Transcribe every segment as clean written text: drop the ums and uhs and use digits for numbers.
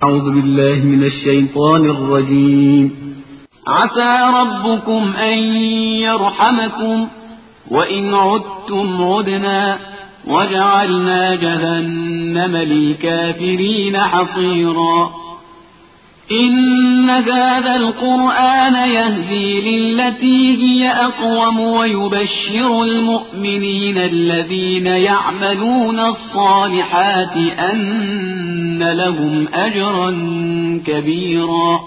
أعوذ بالله من الشيطان الرجيم. عسى ربكم أن يرحمكم وإن عدتم عدنا وجعلنا جهنم للكافرين حصيرا. إن هذا القرآن يهدي للتي هي أقوم ويبشر المؤمنين الذين يعملون الصالحات أن لهم أجرا كبيرا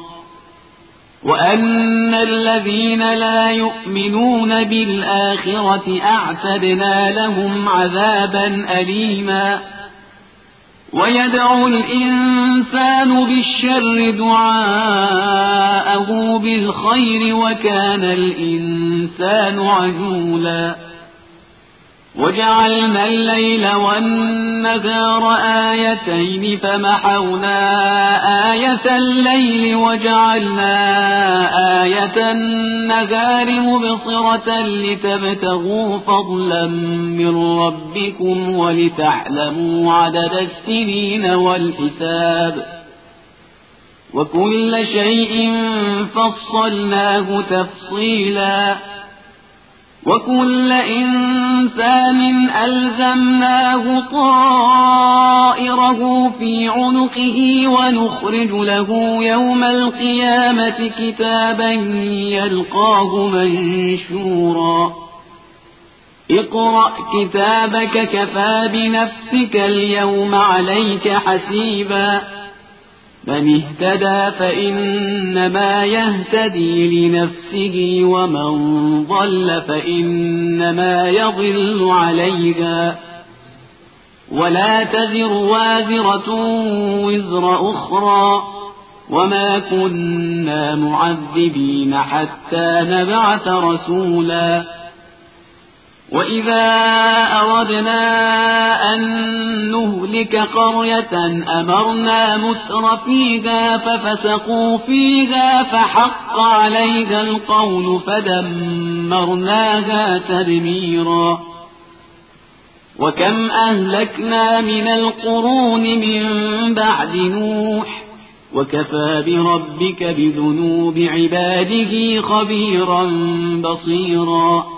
وأن الذين لا يؤمنون بالآخرة أعتدنا لهم عذابا أليما. ويدعو الإنسان بالشر دعاءه بالخير وكان الإنسان عجولا. وجعلنا الليل والنهار آيتين فمحونا آية الليل وجعلنا آية النهار مبصرة لتبتغوا فضلا من ربكم ولتعلموا عدد السنين والحساب وكل شيء فصلناه تفصيلا. وكل إنسان ألزمناه طائره في عنقه ونخرج له يوم القيامة كتابا يلقاه منشورا. اقرأ كتابك كفى بنفسك اليوم عليك حسيبا. من اهتدى فإنما يهتدي لنفسه ومن ضل فإنما يضل عليها ولا تزر وازرة وزر أخرى وما كنا معذبين حتى نبعث رسولا. وإذا أردنا أن نهلك قرية أمرنا مترفيها ففسقوا فيها فحق عليها القول فدمرناها تدميرا. وكم أهلكنا من القرون من بعد نوح وكفى بربك بذنوب عباده خبيرا بصيرا.